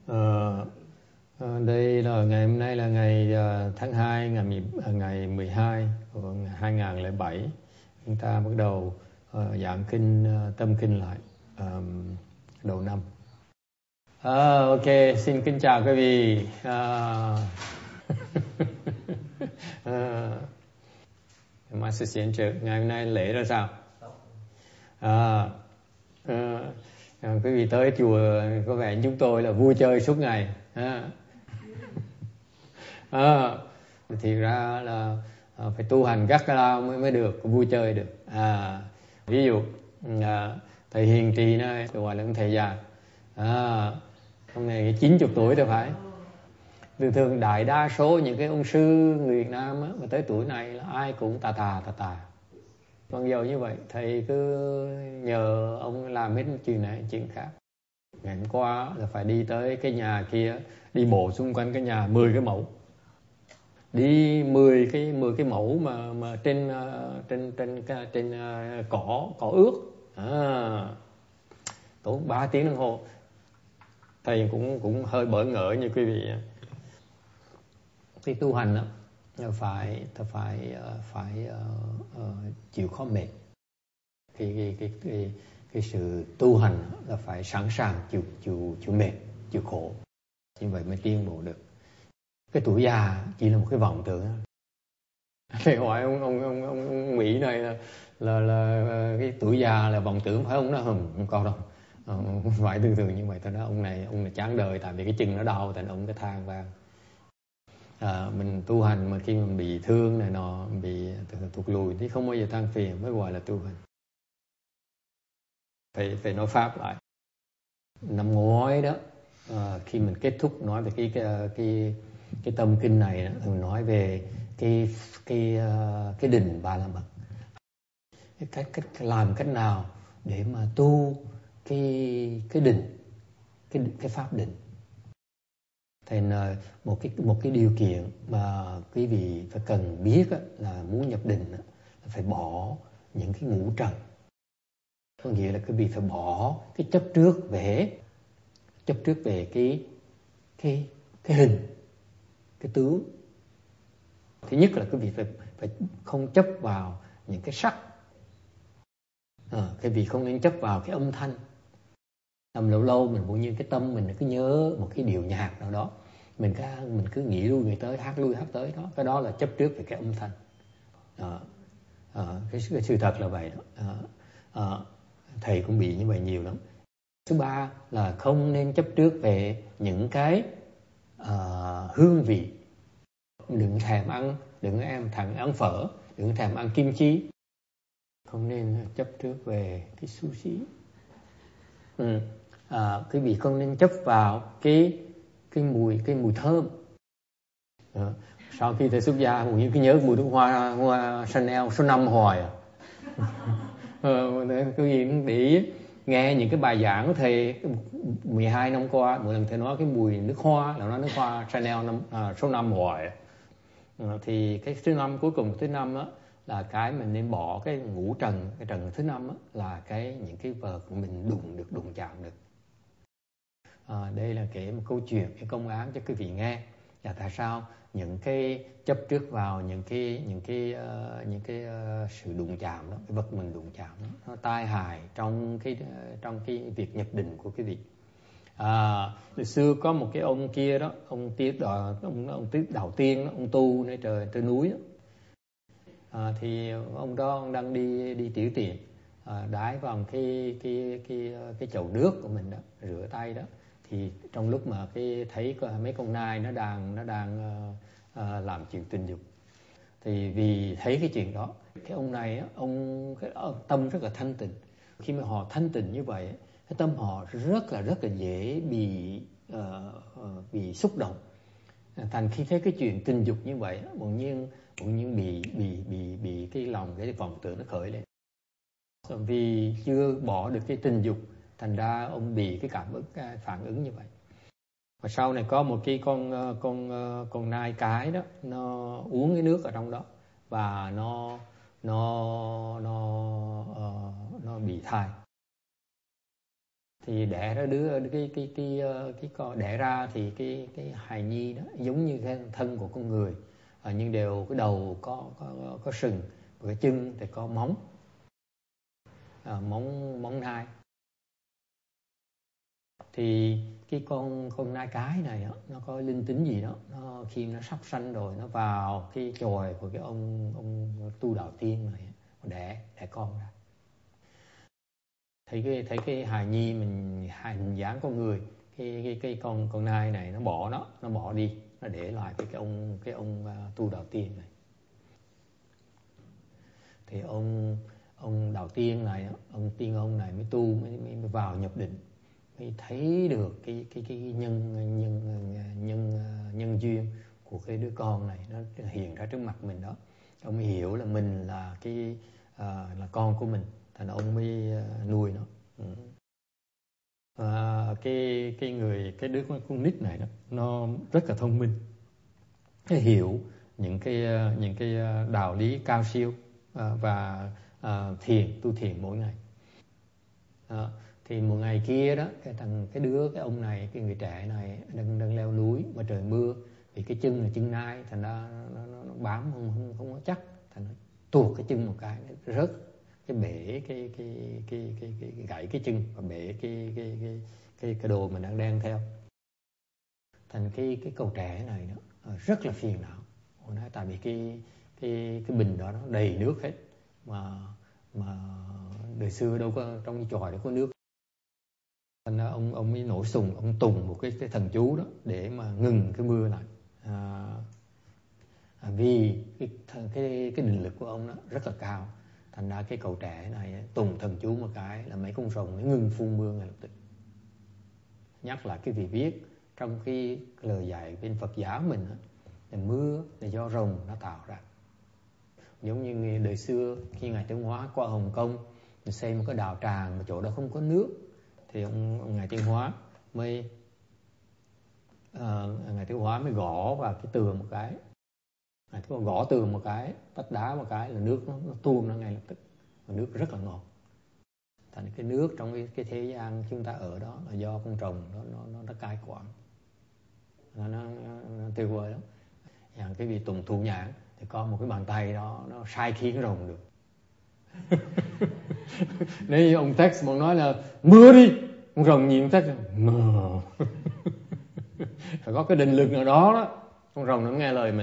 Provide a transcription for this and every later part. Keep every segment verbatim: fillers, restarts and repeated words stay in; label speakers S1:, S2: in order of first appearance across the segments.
S1: Ờ, ờ, đây là ngày hôm nay là ngày uh, tháng hai, ngày mười, uh, ngày mười hai của hai nghìn không trăm lẻ bảy. Chúng ta bắt đầu uh, giảng kinh uh, tâm kinh lại um, đầu năm. À, ok, xin kính chào quý vị. À, à, Master Diễn Trực, ngày hôm nay lễ ra sao? À, à, à, quý vị tới chùa có vẻ chúng tôi là vui chơi suốt ngày. À, à, thì ra là à, phải tu hành gắt gao mới mới được, vui chơi được. À, ví dụ à, thầy Hiền Trì này gọi là ông thầy già. À, ông này chín mươi tuổi rồi phải. Thường thường đại đa số những cái ông sư người Việt Nam á, mà tới tuổi này là ai cũng tà tà tà tà. Còn giờ như vậy thầy cứ nhờ ông làm hết chuyện này chuyện khác. Ngày hôm qua là phải đi tới cái nhà kia, đi bộ xung quanh cái nhà mười cái mẫu, đi mười cái mười cái mẫu mà mà trên uh, trên trên trên, trên uh, cỏ cỏ ướt. À, tốn ba tiếng đồng hồ. Thầy cũng cũng hơi bỡ ngỡ như quý vị. Cái tu hành đó phải phải phải uh, uh, chịu khó mệt. Cái cái cái cái cái sự tu hành là phải sẵn sàng chịu chịu chịu mệt, chịu khổ, như vậy mới tiến bộ được. Cái tuổi già chỉ là một cái vọng tưởng. Thầy hỏi ông ông ông ông, ông Mỹ này là, là là cái tuổi già là vọng tưởng phải không? Nó không không có đâu. Không phải thường thường như vậy. Thật ra ông này ông này chán đời, tại vì cái chân nó đau, tại ông cái than vang. À, mình tu hành mà khi mình bị thương này nọ, bị thụt lùi thì không bao giờ than phiền, mới gọi là tu hành. Phải phải nói pháp lại. Năm ngoái đó, à, khi mình kết thúc nói về cái cái cái, cái tâm kinh này đó, mình nói về cái cái cái định Ba La Mật. Cái cách cách làm cách nào để mà tu cái cái định, cái cái pháp định. Thì một cái một cái điều kiện mà quý vị phải cần biết là muốn nhập định là phải bỏ những cái ngũ trần. Có nghĩa là quý vị phải bỏ cái chấp trước về chấp trước về cái cái cái hình, cái tướng. Thứ nhất là quý vị phải phải không chấp vào những cái sắc. À, quý vị không nên chấp vào cái âm thanh. Tầm lâu lâu mình bỗng nhiên cái tâm mình cứ nhớ một cái điệu nhạc nào đó, mình cứ mình cứ nghĩ lui nghĩ tới, hát lui hát tới đó, cái đó là chấp trước về cái âm thanh. À, à, cái, cái sự thật là vậy đó. À, à, thầy cũng bị như vậy nhiều lắm. Thứ ba là không nên chấp trước về những cái uh, hương vị. Đừng thèm ăn, đừng em thèm ăn phở, đừng thèm ăn kim chi. Không nên chấp trước về cái sushi. Ừ. À, quý vị không nên chấp vào cái cái mùi cái mùi thơm. Đó. Sau khi thầy xuất gia cũng như cái nhớ mùi nước hoa, hoa Chanel số năm hoài à. ờ, quý vị để ý, nghe những cái bài giảng của thầy mười hai năm qua, mỗi lần thầy nói cái mùi nước hoa là nói nước hoa Chanel năm, à, số năm hoài à. À, thì cái thứ năm, cuối cùng thứ năm đó là cái mình nên bỏ cái ngũ trần. Cái trần thứ năm đó là cái những cái vật mình đụng được, đụng chạm được. À, đây là kể một câu chuyện, cái công án cho quý vị nghe là tại sao những cái chấp trước vào những cái những cái uh, những cái uh, sự đụng chạm đó, cái vật mình đụng chạm đó, nó tai hại trong cái uh, trong cái việc nhập định của quý vị. À, từ xưa có một cái ông kia đó, ông tiếp đò, ông ông tiếp đầu tiên đó, ông tu nơi trời trên núi đó. À, thì ông đó ông đang đi đi tiểu tiện, à, đái vào cái cái cái cái chậu nước của mình đó, rửa tay đó. Thì trong lúc mà cái thấy mấy con nai nó đang nó đang uh, uh, làm chuyện tình dục, thì vì thấy cái chuyện đó, cái ông này á, ông cái tâm rất là thanh tịnh. Khi mà họ thanh tịnh như vậy, cái tâm họ rất là rất là dễ bị uh, uh, bị xúc động. Thành khi thấy cái chuyện tình dục như vậy, bỗng nhiên bỗng nhiên bị bị bị bị cái lòng cái vọng tưởng nó khởi lên. Vì chưa bỏ được cái tình dục, thành ra ông bị cái cảm ứng, cái phản ứng như vậy. Và sau này có một cái con con con nai cái đó, nó uống cái nước ở trong đó và nó nó nó uh, nó bị thai. thì đẻ ra đứa cái cái cái cái con đẻ ra thì cái cái hài nhi đó giống như cái thân của con người, à, nhưng đều cái đầu có có có sừng, và cái chân thì có móng, à, móng móng nai. Thì cái con con nai cái này đó, nó có linh tính gì đó, nó khi nó sắp sanh rồi nó vào cái chòi của cái ông ông tu đạo tiên này, đẻ đẻ con ra. Thấy cái thấy cái hài nhi mình hài hình dáng con người, cái cái cái con con nai này nó bỏ nó nó bỏ đi, nó để lại cái cái ông cái ông uh, tu đạo tiên này. Thì ông ông đạo tiên này, ông tiên ông này mới tu mới, mới vào nhập định, mới thấy được cái cái cái nhân nhân nhân nhân duyên của cái đứa con này nó hiện ra trước mặt mình đó. Ông mới hiểu là mình là cái uh, là con của mình, thành ông mới uh, nuôi nó. Ừ. À, cái cái người cái đứa con nít này đó, nó rất là thông minh, nó hiểu những cái những cái đạo lý cao siêu, à, và à, thiền tu thiền mỗi ngày. À, thì một ngày kia đó, cái thằng cái đứa cái ông này, cái người trẻ này đang đang leo núi mà trời mưa, vì cái chân là chân nai, thành ra nó, nó, nó bám không không không có chắc, thành nó tuột cái chân một cái, nó rớt cái bể cái cái cái cái, cái, cái gãy cái chân và bể cái cái cái cái cái đồ mình đang đeo theo. Thành cái cái cậu trẻ này đó rất là phiền não. Hồi nãy tại vì cái cái cái bình đó nó đầy nước hết, mà mà đời xưa đâu có trong cái chòi đâu có nước. Thành ra ông ông mới nổi sùng, ông tùng một cái cái thần chú đó để mà ngừng cái mưa lại. À, à, vì cái cái cái định lực của ông đó rất là cao, thành ra cái cậu trẻ này tùng thần chú một cái là mấy con rồng nó ngừng phun mưa ngay lập tức. Nhắc lại cái vị viết trong cái lời dạy bên Phật giáo mình đó, là mưa là do rồng nó tạo ra. Giống như đời xưa khi Ngài Tiến Hóa qua Hồng Kông, mình xây một cái đào tràng mà chỗ đó không có nước, thì ông, ông Ngài Tiến Hóa mới uh, Ngài Tiến Hóa mới gõ vào cái tường một cái, Ngài Tiến Hóa gõ tường một cái, tách đá một cái là nước nó, nó tuôn ra ngay lập tức, và nước rất là ngọt. Thành cái nước trong cái, cái thế gian chúng ta ở đó là do con rồng nó nó nó, nó cai quản, nó, nó, nó tuyệt vời lắm.อย่างcái vị tùng thụ nhãn thì có một cái bàn tay đó nó sai khiến cái rồng được. Nếu như ông Tex muốn nói là mưa đi, con rồng nhìn ông Tex mưa. Phải có cái định lực nào đó đó, con rồng nó nghe lời mình.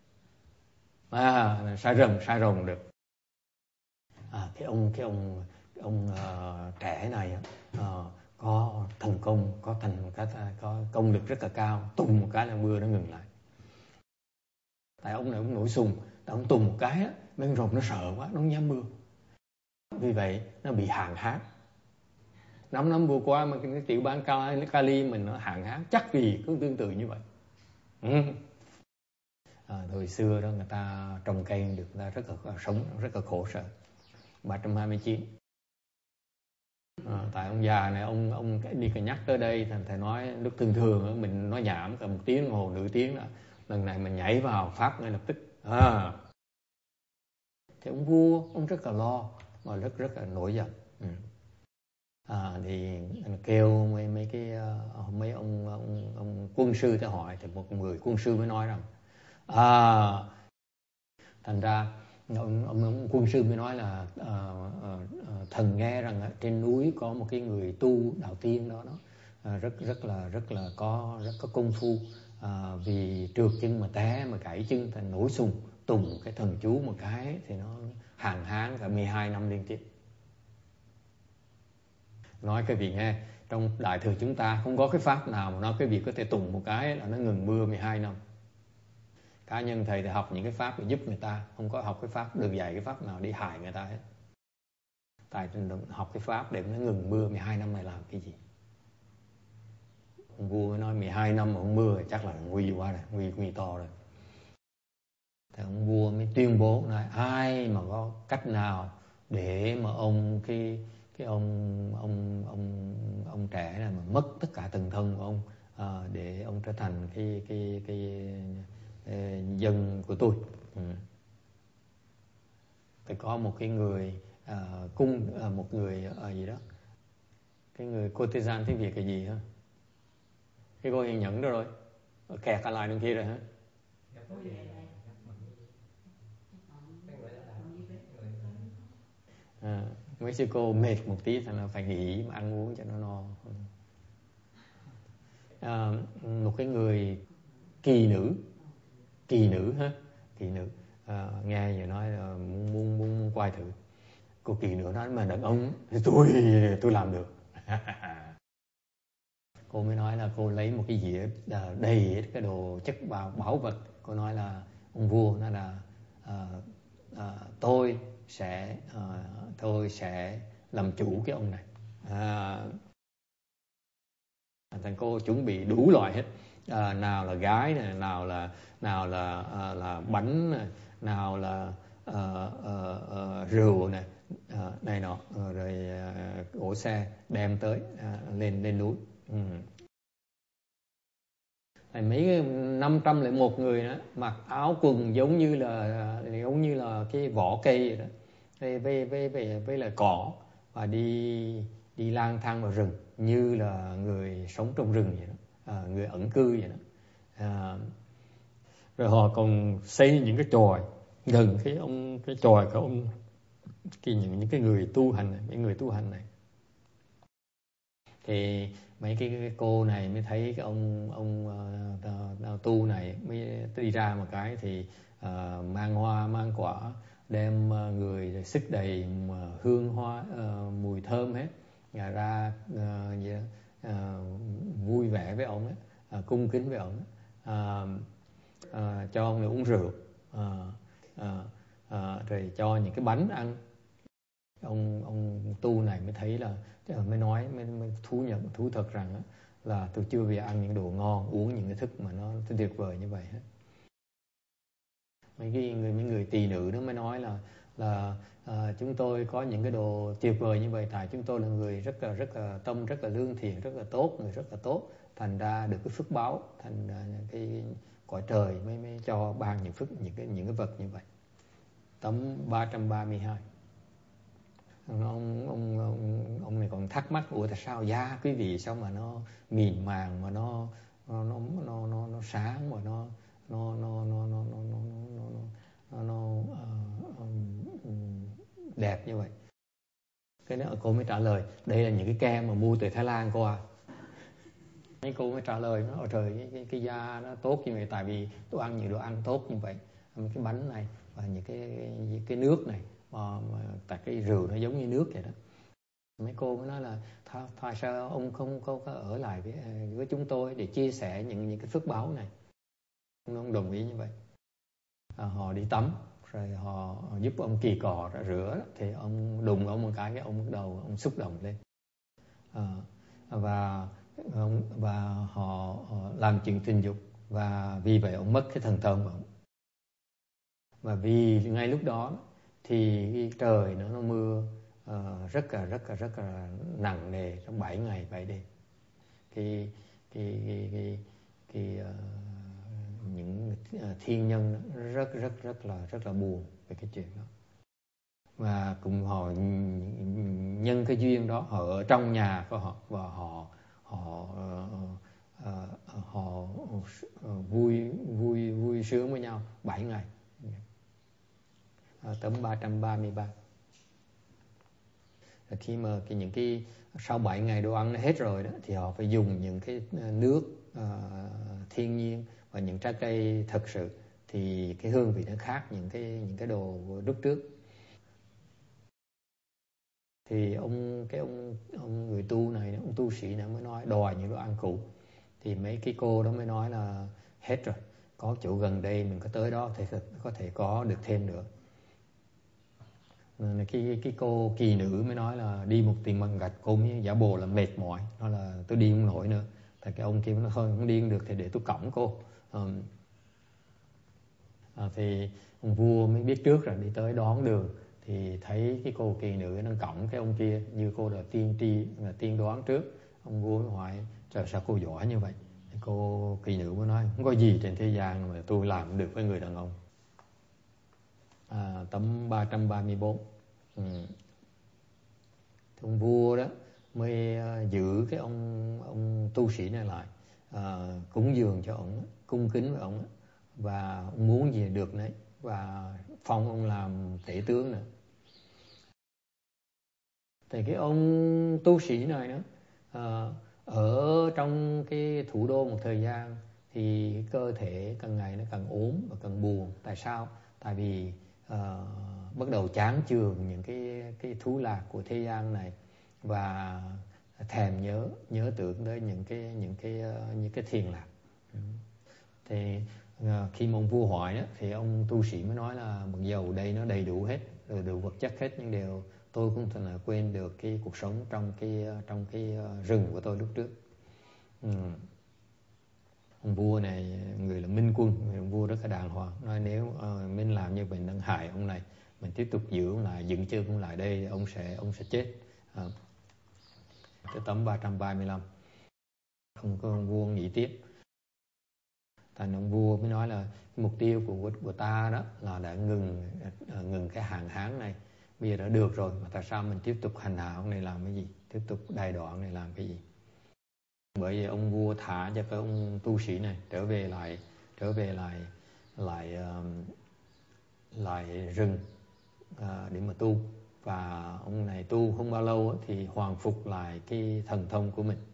S1: À, sai rồng, sai rồng được. À, cái ông cái ông ông uh, trẻ này uh, có thành công, có thành cái có công lực rất là cao, tùng một cái là mưa nó ngừng lại. Tại ông này ông nổi sùng, tại ông tùng một cái á, mấy con rồng nó sợ quá, nó không dám mưa. Vì vậy nó bị hạn hán. Năm năm vừa qua mà cái tiểu bang Cali mình nó hạn hán chắc vì cũng tương tự như vậy. Ừ. À, thời xưa đó người ta trồng cây được, người ta rất là sống rất là khổ sở. ba trăm hai mươi chín. À, tại ông già này ông ông đi cả nhắc tới đây, thành thầy nói lúc thường thường mình nói nhảm cả một tiếng đồng hồ nửa tiếng đó, lần này mình nhảy vào pháp ngay lập tức. À, thì ông vua ông rất là lo mà rất rất là nổi giận. Ừ. À, thì kêu mấy mấy cái mấy ông ông ông quân sư tới hỏi, thì một người quân sư mới nói rằng à, thành ra ông, ông, ông quân sư mới nói là à, à, thần nghe rằng à, trên núi có một cái người tu đạo tiên đó đó à, rất rất là rất là có rất có công phu, à, vì trượt chân mà té mà gãy chân, thành nổi sùng, tùng cái thần chú một cái thì nó hạn hán cả mười hai năm liên tiếp. Nói cái vị nghe, trong đại thừa chúng ta không có cái pháp nào mà nói cái vị có thể tùng một cái là nó ngừng mưa mười hai năm. Cá nhân thầy thì học những cái pháp để giúp người ta, không có học cái pháp được dạy cái pháp nào đi hại người ta hết. Tại học cái pháp để nó ngừng mưa mười hai năm này làm cái gì? Ông vua nói mười hai năm mà không mưa chắc là nguy quá rồi, nguy nguy to rồi. Thì ông vua mới tuyên bố nói ai mà có cách nào để mà ông cái cái ông ông ông ông trẻ này mà mất tất cả từng thân của ông, à, để ông trở thành cái cái cái, cái dân của tôi. Ừ. Thì có một cái người à, cung à, một người à, gì đó Cái người courtesan tiếng Việt là gì hả? Cái cô hiền nhẫn đó rồi, kẹt ở lại đằng kia rồi hả? À, Mexico mệt một tí thành là phải nghỉ mà ăn uống cho nó no. À, một cái người kỳ nữ, kỳ nữ ha, kỳ nữ, à, nghe giờ nói là muốn muốn muốn quay thử. Cô kỳ nữ nói mà đàn ông thì tôi tôi làm được. Cô mới nói là cô lấy một cái dĩa đầy hết cái đồ chất bảo bảo vật. Cô nói là ông vua nói là à, à, tôi sẽ à, tôi sẽ làm chủ cái ông này. À, thành cô chuẩn bị đủ loại hết, à, nào là gái này, nào là nào là à, là bánh này, nào là à, à, à, rượu này, à, này nọ, rồi à, cỗ xe đem tới à, lên lên núi. Ừ. Mấy năm trăm lẻ một người đó mặc áo quần giống như là giống như là cái vỏ cây vậy đó, với với với với, với là cỏ, và đi đi lang thang vào rừng như là người sống trong rừng vậy đó, à, người ẩn cư vậy đó. À, rồi họ còn xây những cái chòi gần cái ông cái chòi của ông cái những những cái người tu hành này, những người tu hành này. Thì mấy cái, cái cô này mới thấy cái ông ông uh, uh, tu này mới đi ra một cái thì uh, mang hoa mang quả, đem uh, người xức đầy uh, hương hoa, uh, mùi thơm hết, nhà ra uh, gì đó, uh, vui vẻ với ông ấy, uh, cung kính với ông ấy. Uh, uh, cho ông này uống rượu, uh, uh, uh, rồi cho những cái bánh ăn. Ông ông tu này mới thấy là mới nói mới, mới thú nhận thú thật rằng á, là tôi chưa bao giờ ăn những đồ ngon, uống những cái thức mà nó tuyệt vời như vậy hết. Mấy cái người mấy người tỳ nữ đó mới nói là là à, chúng tôi có những cái đồ tuyệt vời như vậy tại chúng tôi là người rất là rất là tâm rất là lương thiện, rất là tốt, người rất là tốt, thành ra được cái phước báo, thành ra cái cõi trời mới mới cho ban những phước những cái những cái vật như vậy. Tấm ba trăm ba mươi hai. Ông, ông, ông, ông này còn thắc mắc, ủa tại sao da quý vị sao mà nó mịn màng, mà nó nó nó nó nó, nó sáng, mà nó nó nó nó nó nó nó nó nó, nó uh, um, đẹp như vậy. Cái đó cô mới trả lời đây là những cái kem mà mua từ Thái Lan cô à. Mấy cô mới trả lời nó trời cái, cái, cái da nó tốt như vậy tại vì tôi ăn nhiều đồ ăn tốt như vậy, cái bánh này và những cái cái nước này, mà, mà tại cái rượu nó giống như nước vậy đó. Mấy cô mới nói là tại sao ông không có ở lại với, với chúng tôi để chia sẻ những những cái phước báo này. Ông đồng ý như vậy. À, họ đi tắm rồi họ, họ giúp ông kỳ cọ ra rửa, thì ông đụng ông một cái cái ông bắt đầu ông xúc động lên, à, và và họ, họ làm chuyện tình dục, và vì vậy ông mất cái thần thông của ông. Và vì ngay lúc đó thì cái trời nó, nó mưa uh, rất là rất là rất là nặng nề trong bảy ngày bảy đêm. Cái cái cái cái, cái uh, những uh, thiên nhân rất rất rất là rất là buồn về cái chuyện đó. Và cùng họ nhân cái duyên đó họ ở trong nhà của họ, và họ họ uh, uh, họ uh, vui vui vui sướng với nhau bảy ngày. À, tấm ba trăm ba mươi ba. Khi mà cái, những cái sau bảy ngày đồ ăn hết rồi đó, thì họ phải dùng những cái nước uh, thiên nhiên và những trái cây thật sự, thì cái hương vị nó khác những cái những cái đồ lúc trước. Thì ông cái ông ông người tu này, ông tu sĩ này mới nói đòi những đồ ăn cũ, thì mấy cái cô đó mới nói là hết rồi, có chỗ gần đây mình có tới đó thì có thể có được thêm nữa. Cái, cái cô kỳ nữ mới nói là đi một tiền bằng gạch, cô mới giả bộ là mệt mỏi, nói là tôi đi không nổi nữa. Tại cái ông kia nói thôi không đi không được thì để tôi cõng cô. um, à, thì ông vua mới biết trước rồi, đi tới đón đường thì thấy cái cô kỳ nữ đang cõng cái ông kia, như cô là tiên tri, là tiên đoán trước. Ông vua mới hỏi trời sao cô giỏi như vậy. Thì cô kỳ nữ mới nói không có gì trên thế gian mà tôi làm được với người đàn ông. À, tấm ba trăm ba mươi bốn. Ừ. Ông vua đó mới giữ cái ông ông tu sĩ này lại, à, cúng dường cho ông, cung kính với ông, và ông muốn gì được đấy, và phong ông làm tể tướng nữa. Thì cái ông tu sĩ này nữa, à, ở trong cái thủ đô một thời gian thì cơ thể càng ngày nó càng ốm và càng buồn. Tại sao? Tại vì uh, bắt đầu chán chường những cái cái thú lạc của thế gian này, và thèm nhớ nhớ tưởng tới những cái những cái uh, những cái thiền lạc. Thì uh, khi mà ông vua hỏi đó, thì ông tu sĩ mới nói là mặc dầu đây nó đầy đủ hết, rồi đủ vật chất hết, nhưng đều tôi cũng thật là quên được cái cuộc sống trong cái trong cái rừng của tôi lúc trước. Ừ. Ông vua này người là Minh Quân, ông vua rất là đàng hoàng, nói nếu uh, mình làm như vậy đang hại ông này, mình tiếp tục giữ ông lại, dựng chân ông lại đây, ông sẽ ông sẽ chết. Uh, cái tấm ba trăm ba mươi lăm, không có ông vua nghĩ tiếp. Thành ông vua mới nói là mục tiêu của của ta đó là đã ngừng ngừng cái hạn hán này, bây giờ đã được rồi, mà tại sao mình tiếp tục hành hạ ông này làm cái gì, tiếp tục đày đọa này làm cái gì? Bởi vì ông vua thả cho cái ông tu sĩ này trở về lại trở về lại lại uh, lại rừng uh, để mà tu, và ông này tu không bao lâu thì hoàn phục lại cái thần thông của mình.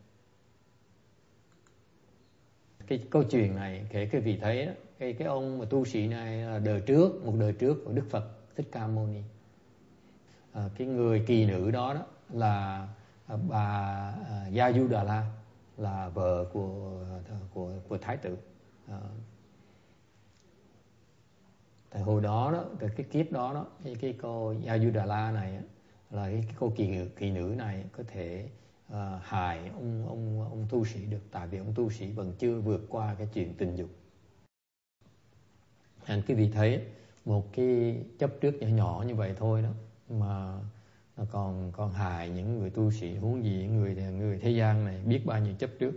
S1: Cái câu chuyện này kể cái vị thấy đó, cái cái ông mà tu sĩ này là đời trước, một đời trước của Đức Phật Thích Ca Mâu Ni. À, cái người kỳ nữ đó đó là bà à, Yajudala, là vợ của của của thái tử. À, tại hồi đó đó, từ cái kiếp đó đó, cái, cái cô Yajudala này là cái, cái cô kỳ kỳ nữ này có thể uh, hại ông ông ông tu sĩ được, tại vì ông tu sĩ vẫn chưa vượt qua cái chuyện tình dục. Anh quý vị thấy một cái chấp trước nhỏ nhỏ như vậy thôi đó mà nó còn còn hại những người tu sĩ, huống gì người người thế gian này biết bao nhiêu chấp trước.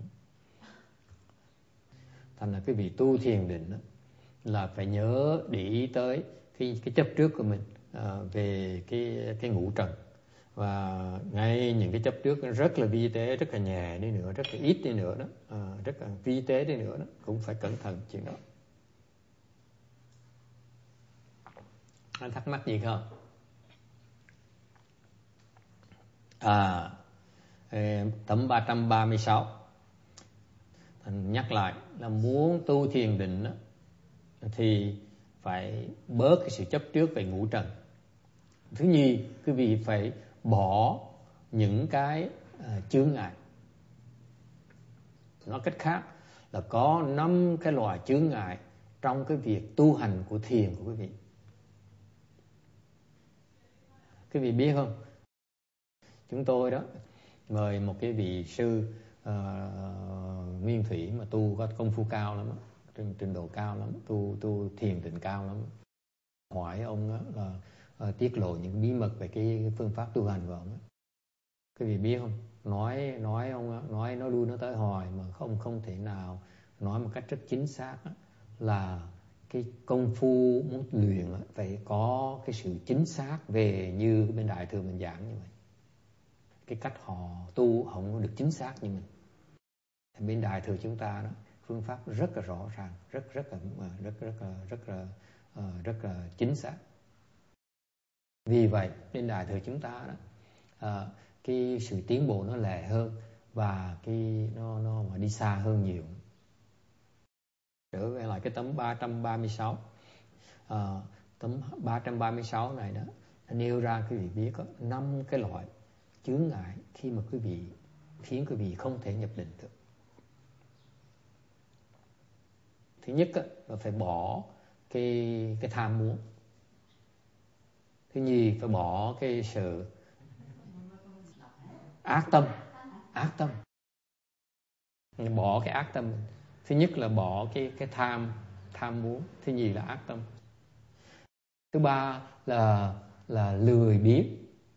S1: Thành là cái vị tu thiền định đó, là phải nhớ để ý tới cái cái chấp trước của mình à, về cái cái ngũ trần, và ngay những cái chấp trước rất là vi tế, rất là nhẹ đi nữa, rất là ít đi nữa đó, à, rất là vi tế đi nữa đó, cũng phải cẩn thận chuyện đó. Anh thắc mắc gì không? À, tấm ba trăm ba mươi sáu Thành nhắc lại là muốn tu thiền định đó, thì phải bớt cái sự chấp trước về ngũ trần. Thứ nhì, quý vị phải bỏ những cái à, chướng ngại. Nói cách khác là có năm cái loại chướng ngại trong cái việc tu hành của thiền của quý vị. Quý vị biết không? Chúng tôi đó mời một cái vị sư uh, nguyên thủy mà tu có công phu cao lắm, trình, trình độ cao lắm, tu tu thiền định cao lắm. Hỏi ông đó là uh, tiết lộ những bí mật về cái phương pháp tu hành của ông đó. Quý vị biết không? Nói nói ông đó, nói nó lui nó tới hồi mà không không thể nào nói một cách rất chính xác đó, là cái công phu muốn luyện phải có cái sự chính xác về như bên Đại Thừa mình giảng như vậy. Cái cách họ tu không được chính xác như mình. Bên Đại Thừa chúng ta đó, phương pháp rất là rõ ràng, rất rất là rất rất là rất là uh, rất là chính xác. Vì vậy bên Đại Thừa chúng ta đó, uh, cái sự tiến bộ nó lẹ hơn, và cái nó nó mà đi xa hơn nhiều. Trở về lại cái tấm ba trăm ba mươi sáu, uh, tấm ba trăm ba mươi sáu này đó, nêu ra quý vị biết có năm cái loại chướng ngại khi mà quý vị khiến quý vị không thể nhập định được. Thứ nhất là phải bỏ cái cái tham muốn. Thứ nhì phải bỏ cái sự ác tâm, ác tâm. Bỏ cái ác tâm. Thứ nhất là bỏ cái cái tham tham muốn, thứ nhì là ác tâm. Thứ ba là là lười biếng.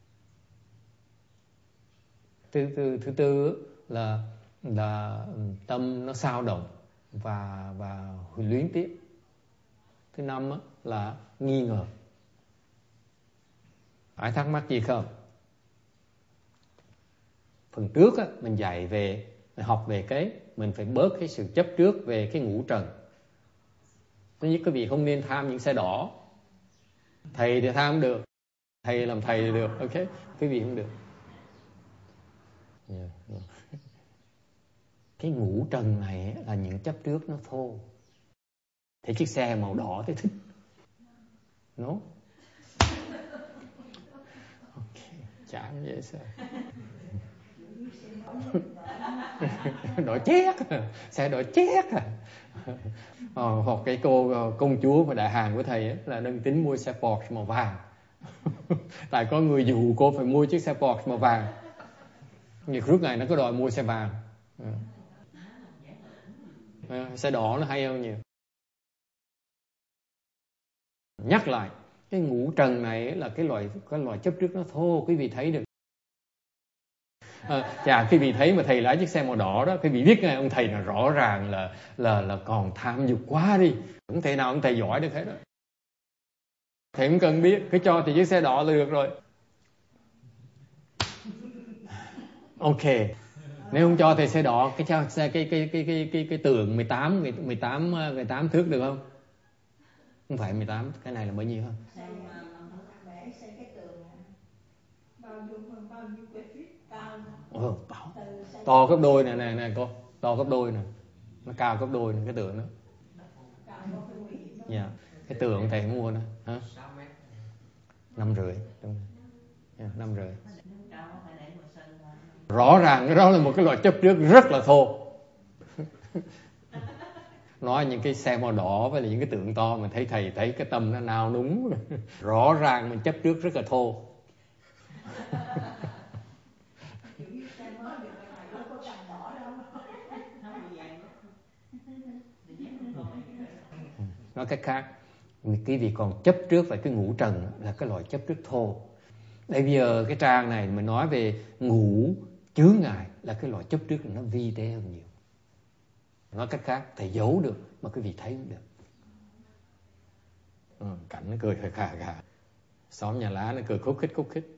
S1: Thứ thứ thứ tư là là tâm nó xao động và và luyến tiếc. Thứ năm là nghi ngờ. Ai thắc mắc gì không? Phần trước á, mình dạy về, mình học về cái, mình phải bớt cái sự chấp trước về cái ngũ trần. Thứ nhất, quý vị không nên tham những xe đỏ. Thầy thì tham được, thầy làm thầy thì được, ok, quý vị không được. Yeah, yeah. Cái ngũ trần này là những chấp trước nó thô. Thấy chiếc xe màu đỏ thì thích. No? Ok, chán dễ sợ. Đỏ chét, xe đỏ chét à. Ờ, hoặc cái cô công chúa mà đại hàng của thầy ấy, là đang tính mua xe Porsche màu vàng. Tại có người dụ cô phải mua chiếc xe Porsche màu vàng. Nhưng lúc này nó có đòi mua xe vàng. À, xe đỏ nó hay hơn nhiều. Nhắc lại, cái ngũ trần này là cái loại cái loại chấp trước nó thô, quý vị thấy được. À, chà, quý vị thấy mà thầy lái chiếc xe màu đỏ đó, quý vị biết ngay ông thầy là rõ ràng là là là còn tham dục quá đi. Không thể nào ông thầy giỏi được hết đó. Thầy không cần biết, cứ cho thì chiếc xe đỏ là được rồi. Ok. Nếu không cho thì xe đỏ, cái cho xe cái cái cái cái cái cái tường mười tám mười tám mười tám thước được không? Không phải mười tám, cái này là bao nhiêu không? Ồ, to, to gấp đôi nè nè nè cô, to gấp đôi nè, nó cao gấp đôi nè cái tường đó. Dạ, yeah. Cái tường thầy mua nè, hả? Năm rưỡi, đúng rồi. Yeah, năm rưỡi. Rõ ràng cái đó là một cái loại chấp trước rất là thô. Nói những cái xe màu đỏ với là những cái tượng to mà thấy thầy thấy cái tâm nó nao núng. Rõ ràng mình chấp trước rất là thô. Nói cách khác, cái việc còn chấp trước về cái ngũ trần là cái loại chấp trước thô. Đây bây giờ cái trang này mình nói về ngũ chướng ngại là cái loại chấp trước nó vi tế hơn nhiều. Nói cách khác, thầy giấu được mà quý vị thấy không được. Ừ, cảnh nó cười khà khà khà. Xóm nhà lá nó cười khúc khích khúc khích.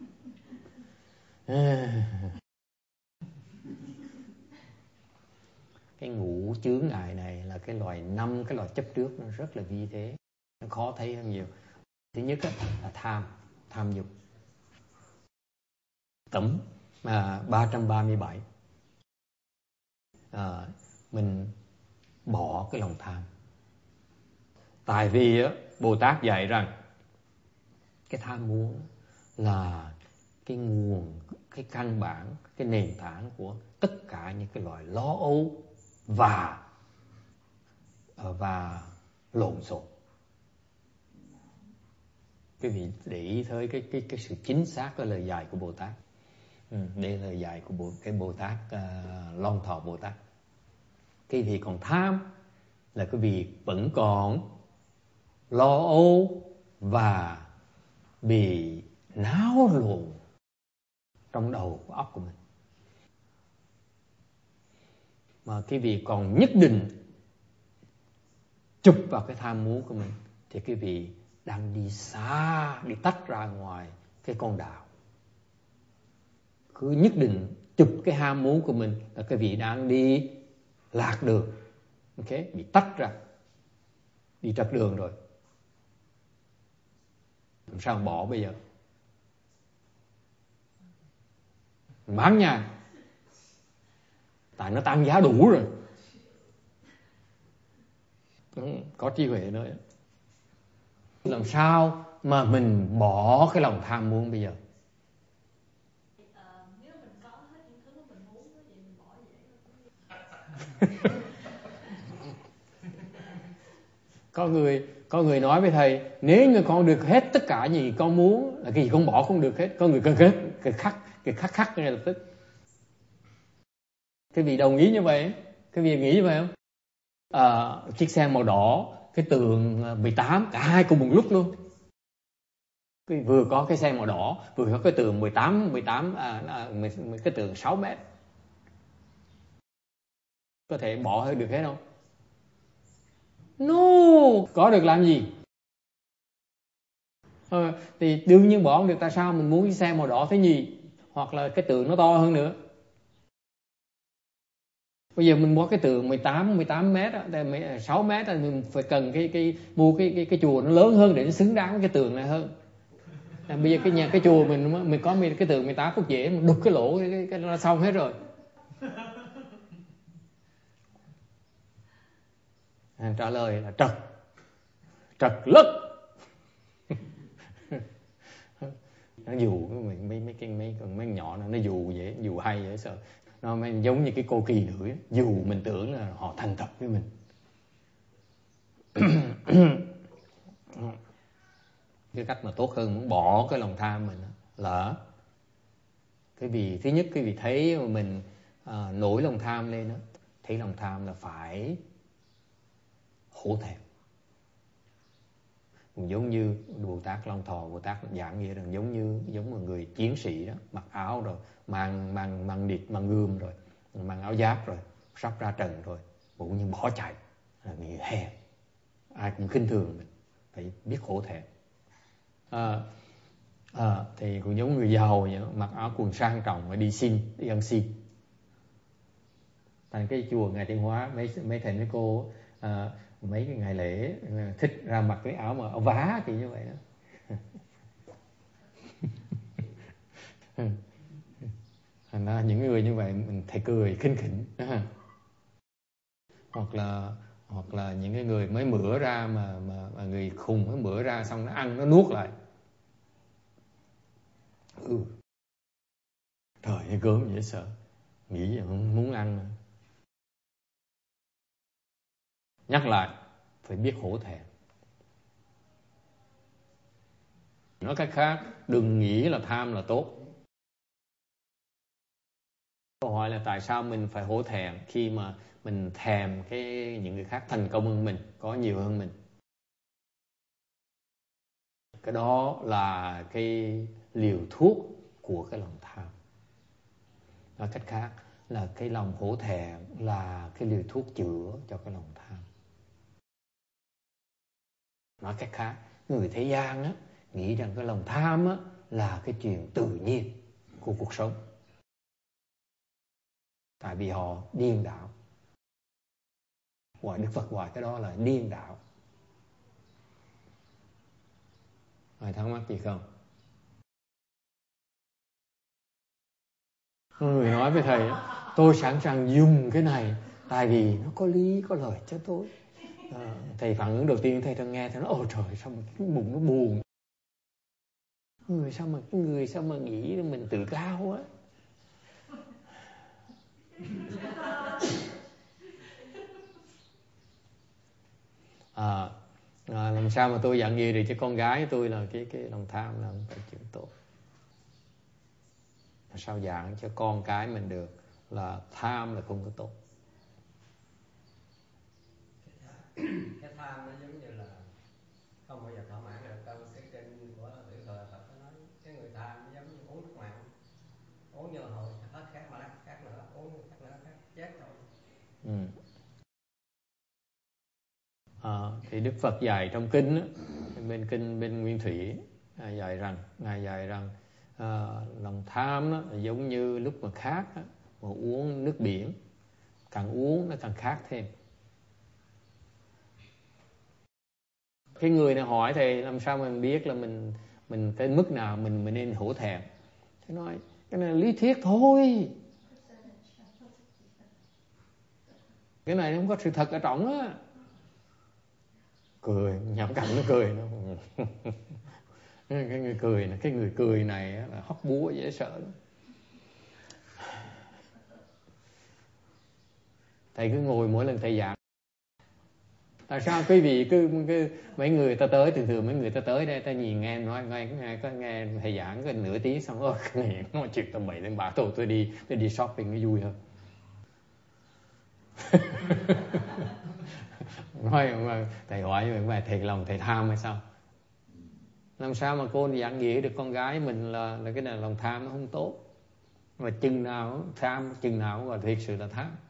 S1: Cái ngũ chướng ngại này là cái loại năm cái loại chấp trước nó rất là vi tế, nó khó thấy hơn nhiều. Thứ nhất là tham, tham dục. Tổng à, ba trăm ba mươi bảy. À, mình bỏ cái lòng tham. Tại vì á, Bồ Tát dạy rằng cái tham muốn là cái nguồn, cái căn bản, cái nền tảng của tất cả những cái loại lo âu và và lộn xộn. Quý vị để ý tới cái cái cái sự chính xác của lời dạy của Bồ Tát. Ừ, đây là lời dạy của Bồ, cái Bồ Tát uh, Long Thọ Bồ Tát. Cái vị còn tham là cái vị vẫn còn lo âu và bị náo loạn trong đầu của óc của mình. Mà cái vị còn nhất định chụp vào cái tham muốn của mình thì cái vị đang đi xa, đi tách ra ngoài cái con đạo. Cứ nhất định chụp cái ham muốn của mình là cái vị đang đi lạc đường. Ok, bị tách ra, đi trật đường rồi. Làm sao bỏ bây giờ? Bán nhà, tại nó tăng giá đủ rồi. Có trí huệ nữa. Làm sao mà mình bỏ cái lòng tham muốn bây giờ? Nếu mình có hết những thứ mình muốn thì mình bỏ dễ. Có người có người nói với thầy, nếu như con được hết tất cả gì con muốn là cái gì con bỏ không được hết. Có người cần hết cái khắc cái khắc khắc ngay lập tức. Cái vị đồng ý như vậy, cái vị nghĩ như vậy không? À, chiếc xe màu đỏ, cái tường mười tám, cả hai cùng một lúc luôn. Cái, vừa có cái xe màu đỏ, vừa có cái tường mười tám, mười tám à, à, cái tường sáu mét. Có thể bỏ hơi được hết không? No, có được làm gì? Ờ, thì đương nhiên bỏ không được, tại sao mình muốn cái xe màu đỏ thế nhỉ? hoặc là cái tượng nó to hơn nữa. Bây giờ mình mua cái tượng mười tám mét á, sáu mét á, mình phải cần cái cái mua cái cái cái chùa nó lớn hơn để nó xứng đáng với cái tượng này hơn. À, bây giờ cái nhà cái chùa mình mình có cái tượng mười tám phút dễ, mình đục cái lỗ cái, cái, cái nó xong hết rồi. À, trả lời là trật trật lất. Nó dù mình mấy mấy cái mấy còn mấy nhỏ nó nó dù dễ, dù hay dễ sợ. Nó mới giống như cái cô kỳ nữ, dù mình tưởng là họ thành thật với mình. Cái cách mà tốt hơn muốn bỏ cái lòng tham mình là cái vì thứ nhất cái vì thấy mình à, nổi lòng tham lên đó, thấy lòng tham là phải hổ thẹn. Giống như Bồ Tát Long Thọ, Bồ Tát giảng nghĩa rằng giống như giống một người chiến sĩ đó, mặc áo rồi, mang mang mang nịt, mang gươm rồi, mang áo giáp rồi, sắp ra trận rồi, cũng như bỏ chạy, là người hèn, ai cũng khinh thường mình, phải biết hổ thẹn. À, à, thì cũng giống người giàu vậy, mặc áo quần sang trọng và đi xin, đi ăn xin. Thành cái chùa Ngài Tịnh Hóa mấy mấy thầy mấy cô à, mấy cái ngày lễ thích ra mặc cái áo mà áo vá kiểu như vậy đó. Thành ra những người như vậy mình thầy cười khinh khỉnh. Hoặc là hoặc là những cái người mới mửa ra mà mà, mà người khùng mới mửa ra xong nó ăn nó nuốt lại. Ừ. Trời ơi gớm dễ sợ. Nghĩ là không muốn ăn. Nhắc lại phải biết hổ thẹn. Nói cách khác, đừng nghĩ là tham là tốt. Câu hỏi là tại sao mình phải hổ thẹn khi mà mình thèm cái những người khác thành công hơn mình, có nhiều hơn mình. Cái đó là cái liều thuốc của cái lòng tham. Nói cách khác là cái lòng hổ thẹn là cái liều thuốc chữa cho cái lòng tham. Nói cách khác, người thế gian á, nghĩ rằng cái lòng tham á, là cái chuyện tự nhiên của cuộc sống. Tại vì họ điên đảo. Gọi Đức Phật gọi cái đó là điên đảo. Ai thắc mắc gì không? Người nói với thầy, tôi sẵn sàng dùng cái này tại vì nó có lý, có lợi cho tôi. À, thầy phản ứng đầu tiên thầy đang nghe thầy nói ôi trời sao mà cái bụng nó buồn. Người sao mà cái người sao mà nghĩ mình tự cao á. À, à, làm sao mà tôi dặn gì được cho con gái tôi là cái cái lòng tham là không phải chuyện tốt. Sao dặn cho con cái mình được là tham là không có tốt.
S2: Cái tham nó giống như là không bao giờ thỏa mãn được. Trong cái kinh của Tiểu Thừa Phật có nói cái người tham nó giống như uống nước mặn, uống vô hồi hết khát mà khát nữa, uống khát nữa khát chết thôi.
S1: Ừ. À, thì Đức Phật dạy trong kinh á, bên kinh bên Nguyên Thủy ngài dạy rằng ngài dạy rằng à, lòng tham đó, là giống như lúc mà khát á, mà uống nước biển, càng uống nó càng khát thêm. Cái người này hỏi thầy làm sao mình biết là mình mình tới mức nào mình mình nên hổ thẹn. Thầy nói cái này là lý thuyết thôi, cái này không có sự thật ở trong á. Cười, nhắm cảnh nó cười nó. Cái người cười này, cái người cười này là hóc búa dễ sợ lắm. Thầy cứ ngồi mỗi lần thầy giảng. Tại sao quý vị cứ, cứ mấy người ta tới thường thường mấy người ta tới đây ta nhìn nghe nói nghe nghe có nghe thầy giảng có nửa tiếng xong rồi này nói chuyện tầm bảy đến ba tôi tôi đi tôi đi shopping nó vui hơn. Nói mà thầy hỏi mà thầy lòng thầy tham hay sao? Làm sao mà cô giảng nghĩa được con gái mình là là cái này lòng tham nó không tốt. Mà chừng nào tham chừng nào gọi thiệt sự là tham.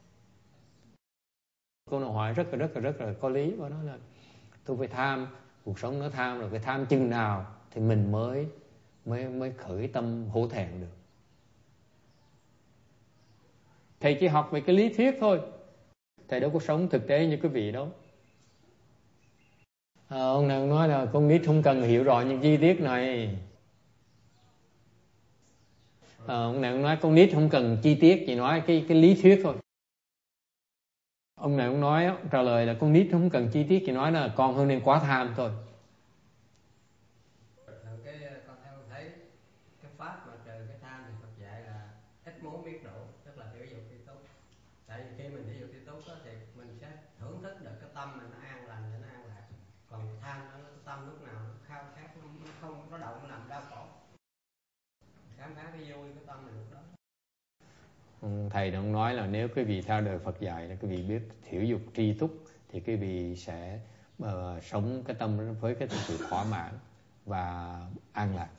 S1: Cô nào hỏi rất là rất là rất là có lý và nói là tôi phải tham, cuộc sống nó tham rồi, phải tham chừng nào thì mình mới mới mới khởi tâm hổ thẹn được. Thầy chỉ học về cái lý thuyết thôi, thầy đâu có sống thực tế như quý vị đâu. À, ông nào nói là con nít không cần hiểu rõ những chi tiết này. À, ông nào nói con nít không cần chi tiết, chỉ nói cái cái lý thuyết thôi. Ông nào cũng nói trả lời là con nít không cần chi tiết, chỉ nói là con không nên quá tham thôi.
S2: Cái con theo thấy cái pháp mà trừ cái tham thì Phật dạy là ít muốn biết đủ, tức là thể dục tri túc. Tại vì khi mình thể dục tri túc thì mình sẽ thưởng thức được cái tâm mình nó an lành, nó an lạc. Còn tham nó tâm lúc nào nó khao khát, nó không, nó động làm đau khổ. Khám phá cái vui cái tâm mình lúc đó.
S1: Thầy đã nói là nếu quý vị theo đời Phật dạy là quý vị biết thiểu dục tri túc thì quý vị sẽ uh, sống cái tâm với cái sự thỏa mãn và an lạc.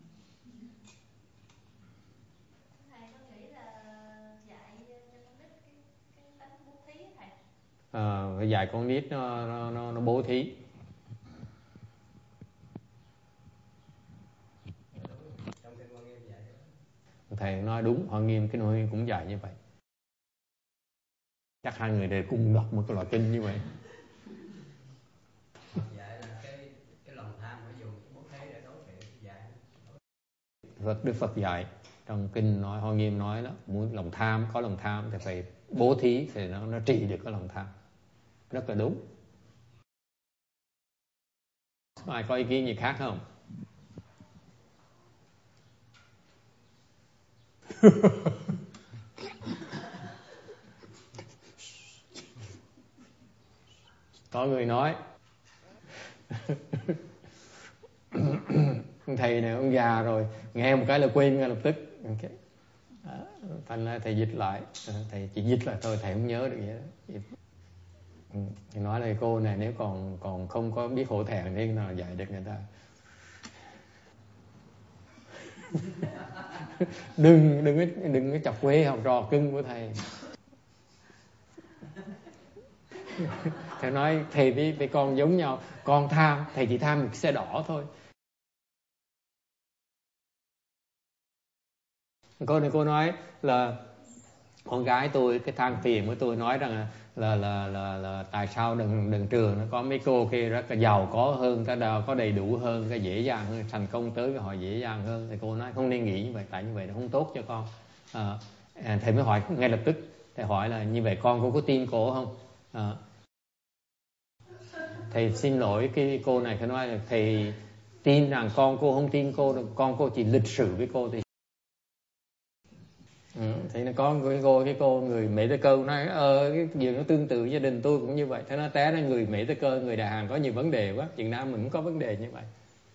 S3: Thầy có nghĩ là dạy cho con nít cái, cái tánh bố thí thầy?
S1: Uh, dạy con nít nó, nó, nó, nó bố thí. Thầy nói đúng, Hoa Nghiêm cái Hoa Nghiêm cũng dạy như vậy. Chắc hai người đều cùng đọc một cái loại kinh như vậy.
S2: Dạy là cái cái lòng tham phải dùng bố thí để đối trị dạy.
S1: Phật Đức Phật dạy trong kinh nói, Hoa Nghiêm nói đó, muốn lòng tham, có lòng tham thì phải bố thí thì nó nó trị được cái lòng tham. Rất là đúng. Ai có ý kiến gì khác không? Có người nói thầy này ông già rồi, nghe một cái là quên ngay lập tức. Okay. Thành ra thầy dịch lại, thầy chỉ dịch lại thôi, thầy không nhớ được gì hết. Thầy nói là cô này nếu còn còn không có biết hổ thẹn thì nào dạy được người ta. đừng đừng có đừng có chọc quê học trò cưng của thầy. Thầy nói thầy với, với con giống nhau, con tham, thầy chỉ tham một cái xe đỏ thôi. Cô này cô nói là con gái tôi, cái than phiền của tôi nói rằng là là là là, là tại sao đừng đừng trường nó có mấy cô kia rất là giàu có hơn, cái đầu có đầy đủ hơn, cái dễ dàng hơn, thành công tới với họ dễ dàng hơn. Thì cô nói không nên nghĩ như vậy, tại như vậy nó không tốt cho con. À, thầy mới hỏi ngay lập tức, thầy hỏi là như vậy con cô có tin cô không? À, thầy xin lỗi cái cô này, thầy nói là thầy tin rằng con cô không tin cô, con cô chỉ lịch sử với cô thì. Ừ, thì nó có cái cô cái cô người Mỹ Tây Cơ nói ờ cái gì nó tương tự gia đình tôi cũng như vậy. Thế nó té ra người Mỹ Tây Cơ, người Đà Hàn có nhiều vấn đề quá, Việt Nam mình cũng có vấn đề như vậy.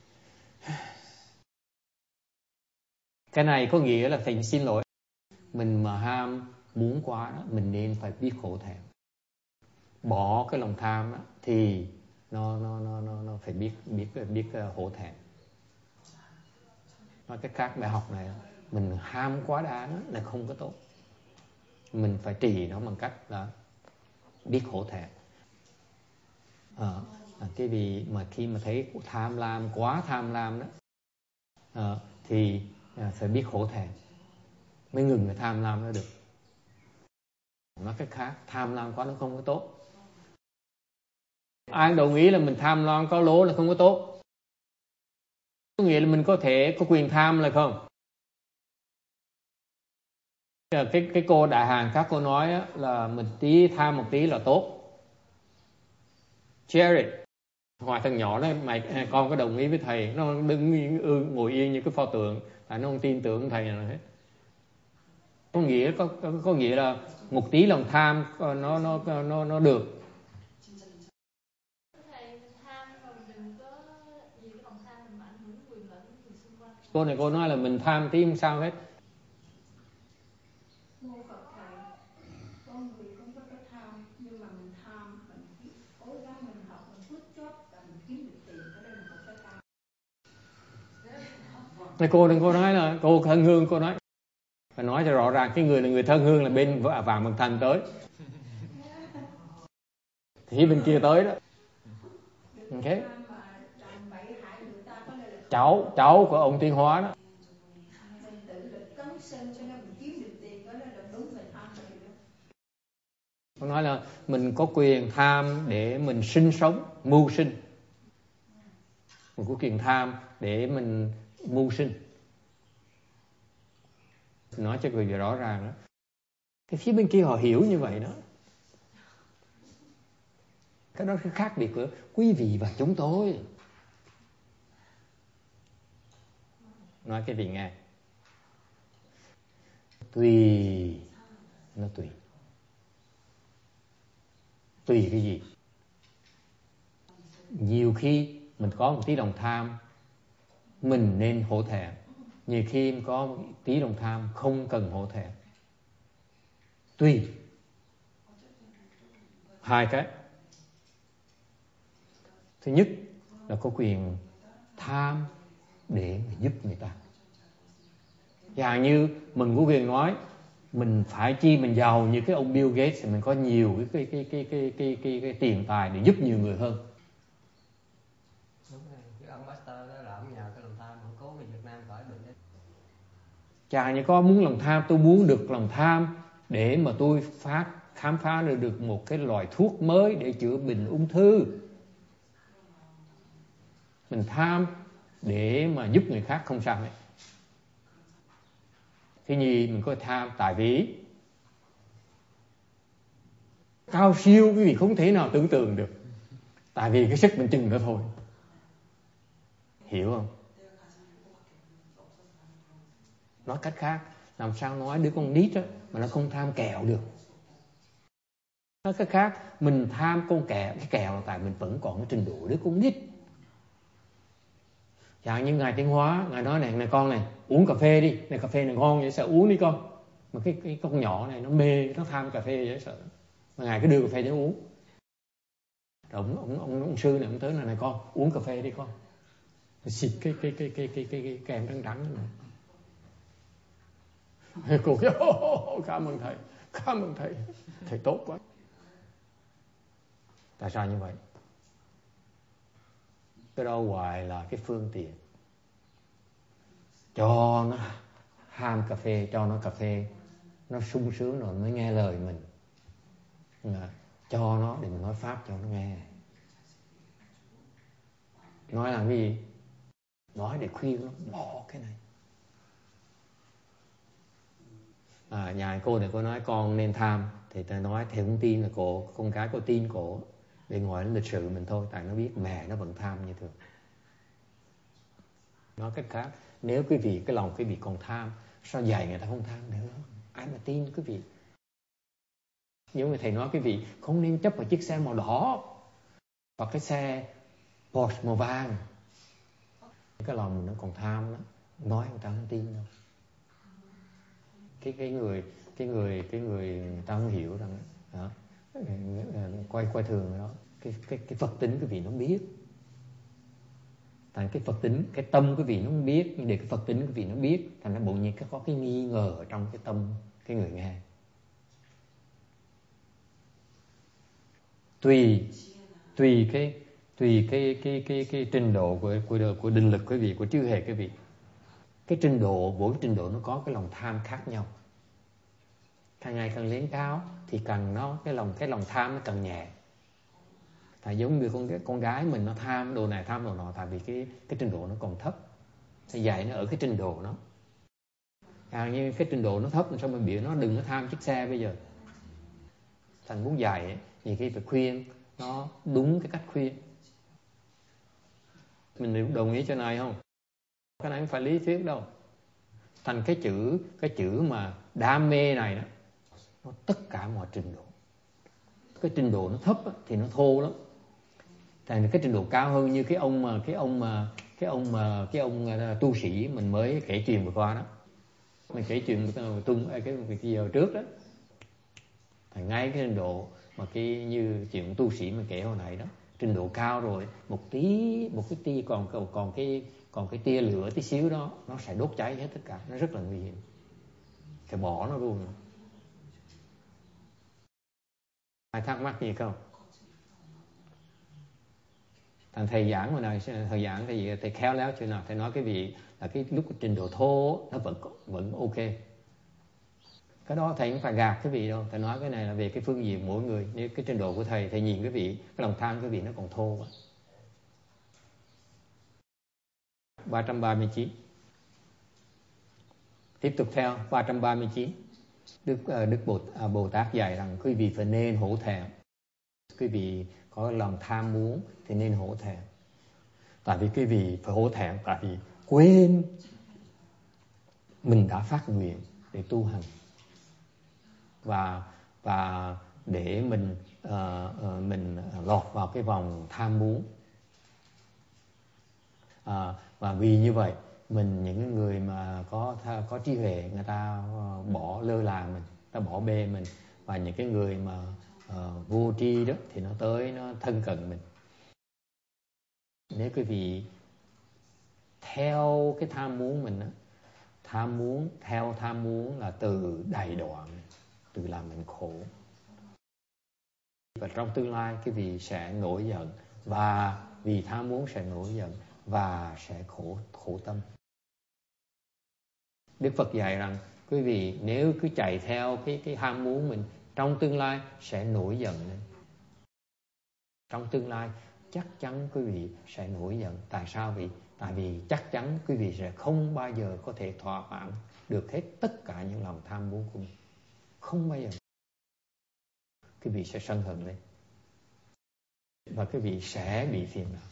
S1: Cái này có nghĩa là thầy xin lỗi, mình mà ham muốn quá đó, mình nên phải biết khổ thẹn, bỏ cái lòng tham đó, thì nó nó nó nó nó phải biết biết biết hổ thẹn. Nói cách khác, bài học này mình ham quá đáng là không có tốt, mình phải trì nó bằng cách là biết hổ thẹn. À, cái vì mà khi mà thấy tham lam, quá tham lam đó, à, thì à, phải biết hổ thẹn mới ngừng cái tham lam đó được. Nói cách khác, tham lam quá nó không có tốt. Ai đồng ý là mình tham lam có lố là không có tốt? Có nghĩa là mình có thể có quyền tham là không? Cái cái cô Đại Hàn các cô nói á, là mình tí tham một tí là tốt. Jared, ngoài thằng nhỏ đó, mày con có đồng ý với thầy, nó đứng ngồi yên như cái pho tượng, tại nó không tin tưởng thầy nào hết. Có nghĩa có, có có nghĩa là một tí lòng tham nó nó nó nó được. Cô này cô nói là mình tham tí không sao hết.
S4: Mô Phật thầy, con người không có cái tham, nhưng mà mình tham, mình cố gắng mình học, mình phước chót và mình kiếm được tiền, cái đây là một cái tham.
S1: Này cô đừng cô nói là cô thân hương, cô nói phải nói cho rõ ràng cái người là người thân hương là bên Vạn Bằng Thành tới, thì bên kia tới đó. Okay. Cháu cháu của ông Tiên Hóa đó.
S4: Mình tự lực cống sinh cho nên mình kiếm kiếm được tiền đó là đúng về tham rồi đó.
S1: Con nói là mình có quyền tham để mình sinh sống, mưu sinh. Mình có quyền tham để mình mưu sinh. Nói cho người rõ ràng đó. Cái phía bên kia họ hiểu như vậy đó. Cái đó khác biệt của quý vị và chúng tôi. Nói cái gì nghe. Tùy. Nó tùy. Tùy cái gì? Nhiều khi mình có một tí lòng tham, mình nên hổ thẹn. Nhiều khi có một tí lòng tham, không cần hổ thẹn. Tùy. Hai cái. Thứ nhất là có quyền tham để giúp người ta. Chẳng như mình có quyền nói mình phải chi mình giàu như cái ông Bill Gates thì mình có nhiều cái cái cái cái cái cái, cái tiền tài để giúp nhiều người hơn.
S2: Đúng rồi, cái ông Master đó là ông nhờ cái lòng tham ông cứu người Việt Nam khỏi bệnh đấy.
S1: Chẳng như có muốn lòng tham, tôi muốn được lòng tham để mà tôi phát khám phá được được một cái loại thuốc mới để chữa bệnh ung thư. Mình tham để mà giúp người khác không sao hết. Thứ nhì mình có tham tại vì cao siêu quý vị không thể nào tưởng tượng được. Tại vì cái sức mình chừng đó thôi. Hiểu không? Nói cách khác, làm sao nói đứa con nít đó, mà nó không tham kẹo được. Nói cách khác, mình tham con kẹo, cái kẹo là tại mình vẫn còn cái trình độ đứa con nít. Chẳng như Ngài Tiến Hóa, Ngài nói này, này con này, uống cà phê đi, này cà phê này ngon vậy sao uống đi con. Mà cái, cái con nhỏ này nó mê, nó tham cà phê vậy sợ. Mà Ngài cứ đưa cà phê cho nó uống. Ông, ông, ông, ông sư này, ông tới này, này con, uống cà phê đi con. Xịt cái, cái, cái, cái, cái, cái, cái kem trắng trắng này. Cô kêu, cảm ơn thầy, cảm ơn thầy, thầy tốt quá. Tại sao như vậy? Cái đó hoài là cái phương tiện. Cho nó ham cà phê, cho nó cà phê, nó sung sướng rồi mới nghe lời mình. Cho nó để mình nói pháp cho nó nghe. Nói làm cái gì? Nói để khuyên nó bỏ cái này. À, nhà cô này cô nói con nên tham, thì ta nói theo không tin là cô, con cái cô tin cổ. Bên ngoài nó lịch sự mình thôi, tại nó biết mẹ nó vẫn tham như thường. Nói cách khác, nếu quý vị cái lòng quý vị còn tham, sao dạy người ta không tham nữa? Ai mà tin quý vị? Giống như thầy nói quý vị không nên chấp vào chiếc xe màu đỏ hoặc cái xe Porsche màu vàng. Cái lòng mình nó còn tham đó, nói người ta không tin đâu. Cái cái người cái người cái người người ta không hiểu rằng đó, quay quay thường đó, cái cái cái Phật tính quý vị nó biết. Thành cái Phật tính, cái tâm quý vị nó không biết, nhưng để cái Phật tính quý vị nó biết, thành ra bộ nhiên có cái nghi ngờ ở trong cái tâm cái người nghe. Tùy tùy cái tùy cái cái cái cái trình độ của của của định lực quý vị, của chư hệ quý vị. Cái trình độ, mỗi trình độ nó có cái lòng tham khác nhau. Càng ngày càng lên cao thì càng nó cái lòng cái lòng tham nó càng nhẹ. Tại giống như con con gái mình nó tham đồ này tham đồ nọ, tại vì cái cái trình độ nó còn thấp. Thì dạy nó ở cái trình độ nó. Càng như cái trình độ nó thấp, sao mình biểu nó đừng có tham chiếc xe bây giờ. Thành muốn dạy thì khi phải khuyên nó đúng cái cách khuyên. Mình đồng ý cho này không? Cái này không phải lý thuyết đâu. Thành cái chữ cái chữ mà đam mê này đó, nó tất cả mọi trình độ. Cái trình độ nó thấp thì nó thô lắm. Thành cái trình độ cao hơn như cái ông mà cái ông mà cái ông mà cái ông tu sĩ mình mới kể chuyện vừa qua đó. Mình kể chuyện tung cái cái giờ trước đó. Thành ngay cái trình độ mà cái như chuyện tu sĩ mình kể hồi nãy đó, trình độ cao rồi, một tí một cái tia còn còn cái còn cái tia lửa tí xíu đó nó sẽ đốt cháy hết tất cả, nó rất là nguy hiểm. Phải bỏ nó luôn. Ai thắc mắc gì không? Thằng thầy giảng hồi này, thầy giảng cái gì thầy khéo léo chưa nào? Thầy nói cái vị là cái lúc trình độ thô nó vẫn vẫn ok. Cái đó thầy không phải gạt quý vị đâu. Thầy nói cái này là về cái phương diện mỗi người. Nếu cái trình độ của thầy, thầy nhìn quý vị, cái lòng tham quý vị nó còn thô quá. ba trăm ba mươi chín. Tiếp tục theo ba trăm ba mươi chín. Đức Đức Bồ, à, Bồ Tát dạy rằng quý vị phải nên hổ thẹn. Quý vị có lòng tham muốn thì nên hổ thẹn. Tại vì quý vị phải hổ thẹn, tại vì quên mình đã phát nguyện để tu hành, và và để mình uh, uh, mình lọt vào cái vòng tham muốn. À, và vì như vậy mình, những người mà có có trí huệ, người ta bỏ lơ là mình, ta bỏ bê mình, và những cái người mà uh, vô tri đó thì nó tới, nó thân cận mình. Nếu quý vị theo cái tham muốn mình đó, tham muốn, theo tham muốn là từ đày đoạn, từ làm mình khổ. Và trong tương lai quý vị sẽ nổi giận, và vì tham muốn sẽ nổi giận và sẽ khổ khổ tâm. Đức Phật dạy rằng quý vị nếu cứ chạy theo cái cái ham muốn mình, trong tương lai sẽ nổi giận lên. Trong tương lai chắc chắn quý vị sẽ nổi giận. Tại sao vậy? Tại vì chắc chắn quý vị sẽ không bao giờ có thể thỏa mãn được hết tất cả những lòng tham muốn của mình. Không bao giờ. Quý vị sẽ sân hận lên, và quý vị sẽ bị phiền não.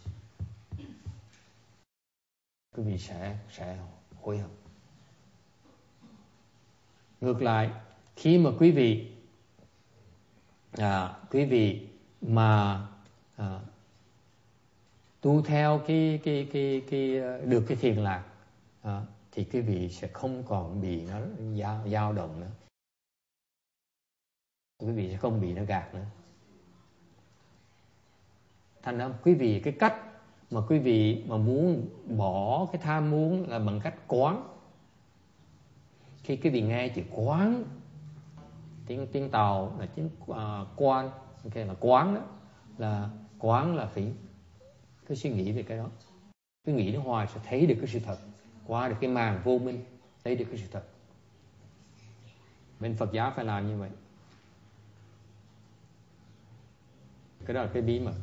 S1: Quý vị sẽ sẽ hối hận. Ngược lại, khi mà quý vị à, quý vị mà à, tu theo cái cái cái cái được cái thiền lạc, à, thì quý vị sẽ không còn bị nó dao, dao động nữa. Quý vị sẽ không bị nó gạt nữa. Thành ra quý vị, cái cách mà quý vị mà muốn bỏ cái tham muốn là bằng cách quán. Khi quý vị nghe chữ quán, tiếng tiếng Tàu là tiếng uh, quan, okay, là quán đó, là quán là phải cứ suy nghĩ về cái đó, cứ nghĩ nó hoài sẽ thấy được cái sự thật, qua được cái màn vô minh, thấy được cái sự thật. Bên Phật giáo phải làm như vậy. Cái đó là cái bí mật.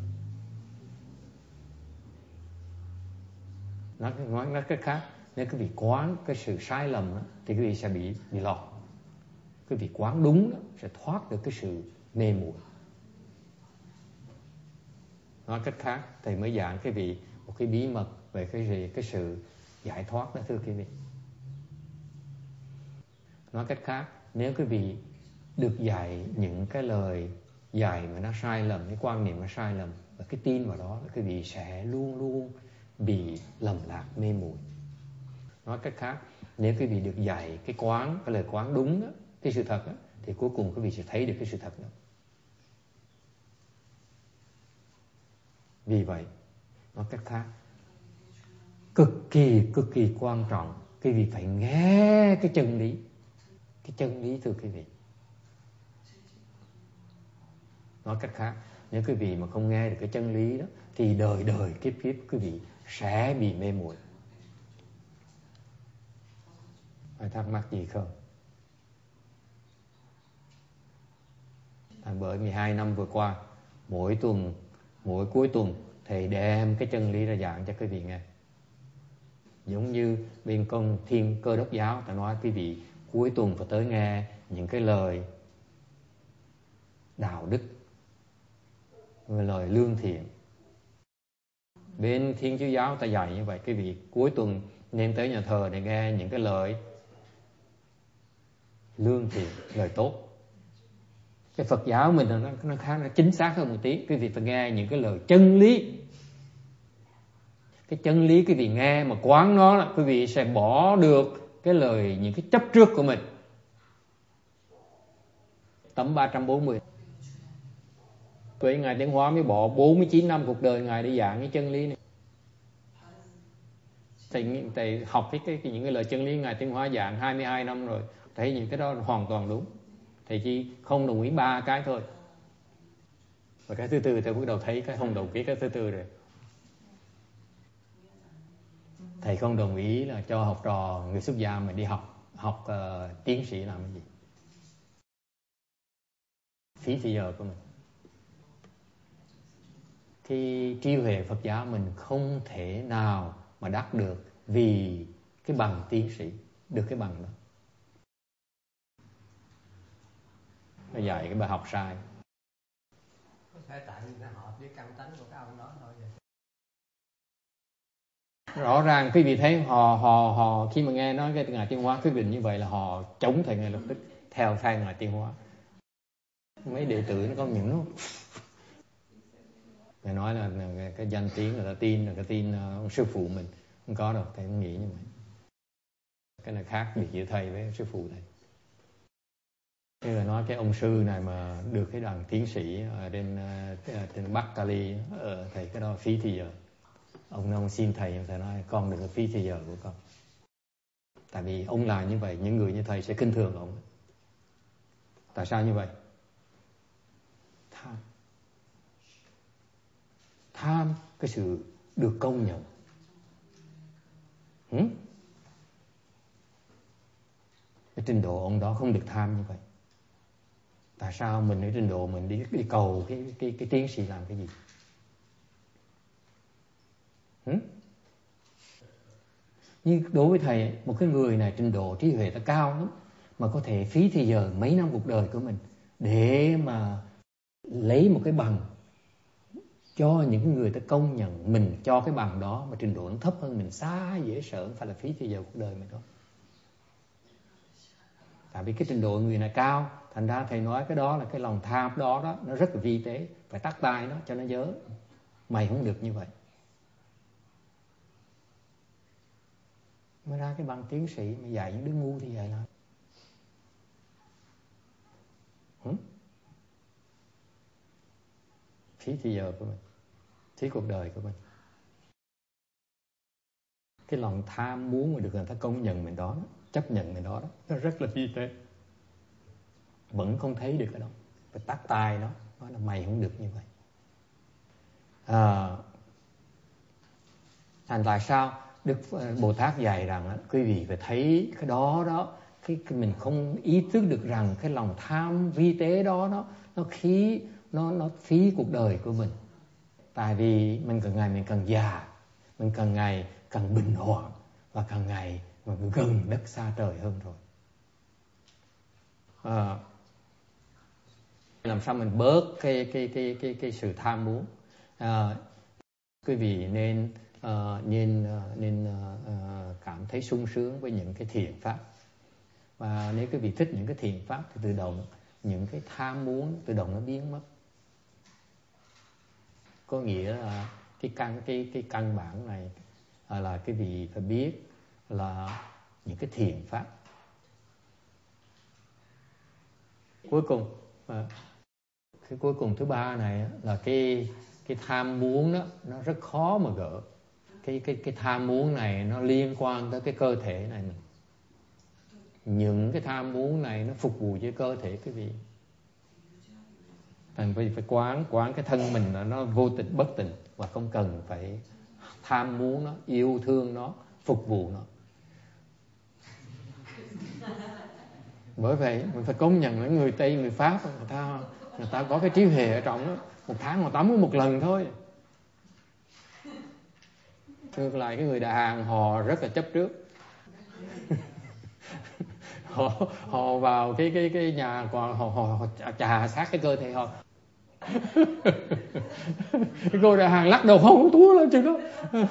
S1: Nói, nói, nói cách khác, nếu quý vị quán cái sự sai lầm đó, thì quý vị sẽ bị bị lọt. Quý vị quán đúng đó, sẽ thoát được cái sự mê muội. Nói cách khác, thầy mới giảng quý vị một cái bí mật về cái gì, cái sự giải thoát đó, thưa quý vị. Nói cách khác, nếu quý vị được dạy những cái lời dạy mà nó sai lầm, cái quan niệm nó sai lầm, và cái tin vào đó, quý vị sẽ luôn luôn bị lầm lạc mê muội. Nói cách khác, nếu quý vị được dạy cái quán, cái lời quán đúng đó, cái sự thật đó, thì cuối cùng quý vị sẽ thấy được cái sự thật đó. Vì vậy, nói cách khác, cực kỳ, cực kỳ quan trọng, quý vị phải nghe cái chân lý. Cái chân lý, thưa quý vị. Nói cách khác, nếu quý vị mà không nghe được cái chân lý đó, thì đời đời kiếp kiếp quý vị sẽ bị mê muội. Ai thắc mắc gì không? À, bởi mười hai năm vừa qua, mỗi tuần, mỗi cuối tuần, thầy đem cái chân lý ra giảng cho quý vị nghe. Giống như bên công Thiên Cơ Đốc giáo, ta nói quý vị cuối tuần phải tới nghe những cái lời đạo đức, lời lương thiện. Bên Thiên Chúa giáo ta dạy như vậy, quý vị cuối tuần nên tới nhà thờ để nghe những cái lời lương thiện, lời tốt. Cái Phật giáo mình nó, nó khá nó chính xác hơn một tí. Quý vị phải nghe những cái lời chân lý. Cái chân lý quý vị nghe mà quán nó là quý vị sẽ bỏ được cái lời, những cái chấp trước của mình. Tấm ba trăm bốn mươi. Vậy Ngài Tiến Hóa mới bỏ bốn mươi chín năm cuộc đời Ngài để giảng cái chân lý này. Thầy, thầy học cái, cái, những cái lời chân lý Ngài Tiến Hóa giảng hai mươi hai năm rồi, thấy những cái đó hoàn toàn đúng. Thầy chỉ không đồng ý ba cái thôi. Và cái thứ tư thầy bắt đầu thấy cái không đồng ý cái thứ tư rồi. Thầy không đồng ý là cho học trò người xuất gia mà đi học học uh, tiến sĩ làm cái gì. phí thì giờ của mình. Cái trí huệ Phật giáo mình không thể nào mà đắc được vì cái bằng tiến sĩ, được cái bằng đó. Nó dạy cái bài học sai.
S2: Có thể tại vì nó hợp với căn tánh của cái ông đó thôi vậy.
S1: Rõ ràng quý vị thấy họ họ họ khi mà nghe nói cái Ngài Tiên Hóa quyết định như vậy là họ chống thầy ngay lập tức theo phe Ngài Tiên Hóa. Mấy đệ tử nó có những nó Ngài nói là, là cái danh tiếng người ta tin là cái tin uh, ông sư phụ mình, không có đâu, thầy không nghĩ như vậy. Cái này khác biệt giữa thầy với sư phụ thầy. Như là nói cái ông sư này mà được cái đằng tiến sĩ ở trên uh, trên Bắc Cali, uh, thầy cái đó phí thì giờ. Ông ông xin thầy, ông thầy nói con đừng có phí thì giờ của con. Tại vì ông làm như vậy, những người như thầy sẽ khinh thường ông. Tại sao như vậy? Tham. Tham cái sự được công nhận. Hử? Cái trình độ ông đó không được tham như vậy. Tại sao mình ở trình độ mình đi đi cầu cái cái cái tiến sĩ làm cái gì? Hử? Nhưng đối với thầy, một cái người này trình độ trí huệ ta cao lắm, mà có thể phí thì giờ mấy năm cuộc đời của mình để mà lấy một cái bằng cho những người ta công nhận mình cho cái bằng đó mà trình độ nó thấp hơn mình xa dễ sợ, phải là phí thì giờ cuộc đời mình thôi. Tại vì cái trình độ người này cao, thành ra thầy nói cái đó là cái lòng tham đó đó, nó rất là vi tế, phải tắt tay nó cho nó nhớ. Mày không được như vậy. Mới ra cái bằng tiến sĩ mà dạy những đứa ngu thì vậy là hử? Phí thì giờ của mình, phí cuộc đời của mình. Cái lòng tham muốn mà được người ta công nhận mình đó, chấp nhận mình đó, đó nó rất là vi tế. Vẫn không thấy được cái đó, phải tắt tay nó, nói là mày không được như vậy. À, thành tại sao Đức Bồ Tát dạy rằng quý vị phải thấy cái đó đó, cái, cái mình không ý thức được rằng cái lòng tham vi tế đó nó nó khí nó nó phí cuộc đời của mình. Tại vì mình càng ngày mình càng già, mình càng ngày càng bình hoạn và càng ngày mình gần đất xa trời hơn rồi. À, làm sao mình bớt cái cái cái cái cái sự tham muốn? À, quý vị nên uh, nên uh, nên uh, cảm thấy sung sướng với những cái thiện pháp, và nếu quý vị thích những cái thiện pháp thì tự động những cái tham muốn tự động nó biến mất. Có nghĩa là cái căn cái cái căn bản này là quý vị phải biết là những cái thiện pháp. Cuối cùng à, cái cuối cùng thứ ba này là cái cái tham muốn đó, nó rất khó mà gỡ. Cái cái cái tham muốn này nó liên quan tới cái cơ thể này mình. Những cái tham muốn này nó phục vụ cho cơ thể quý vị. Thành vì phải quán quán cái thân mình là nó vô tình bất tình, và không cần phải tham muốn nó, yêu thương nó, phục vụ nó. Bởi vậy mình phải công nhận những người Tây, người Pháp, người ta người ta có cái trí huệ ở trong đó. Một tháng họ tắm có một lần thôi. Ngược lại cái người Đại Hàn họ rất là chấp trước. họ họ vào cái cái cái nhà còn họ họ, họ chà sát cái cơ thể họ. Cái cô Đại Hàn lắc đầu không có thua lên chừng đó.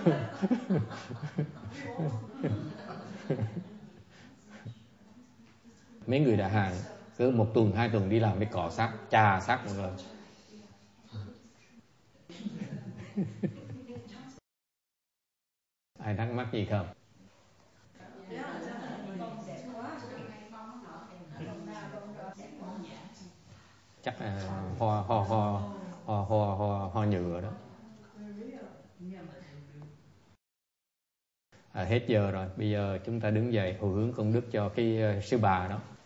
S1: Mấy người Đại Hàn cứ một tuần hai tuần đi làm để cọ sát, chà sát một lần. Ai thắc mắc gì không? Chắc là ho ho ho ho ho ho, ho nhựa đó. À, hết giờ rồi, bây giờ chúng ta đứng dậy hồi hướng công đức cho cái uh, sư bà đó.